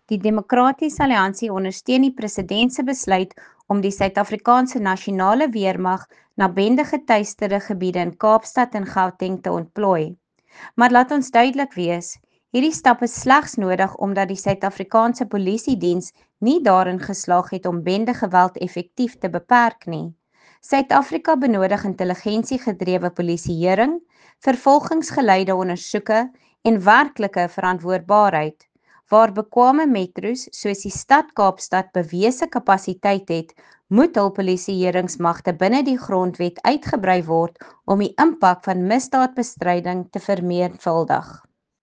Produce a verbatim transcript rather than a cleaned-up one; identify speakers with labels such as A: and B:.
A: Die Demokratiese Alliansie ondersteun die president se besluit om die Suid-Afrikaanse nasionale weermag na bende-getuisterde gebiede in Kaapstad en Gauteng te ontplooi. Maar laat ons duidelik wees, hierdie stap is slegs nodig omdat die Suid-Afrikaanse Polisiediens nie daarin geslaag het om bendegeweld effektief te beperk nie. Suid-Afrika benodig intelligensiegedrewe polisieering, vervolgingsgeleide ondersoeke en werklike verantwoordbaarheid. Waar bekwame metro's soos die stad Kaapstad bewese kapasiteit het, moet hul polisieeringsmagte binne die grondwet uitgebrei word om die impak van misdaadbestryding te vermenigvuldig.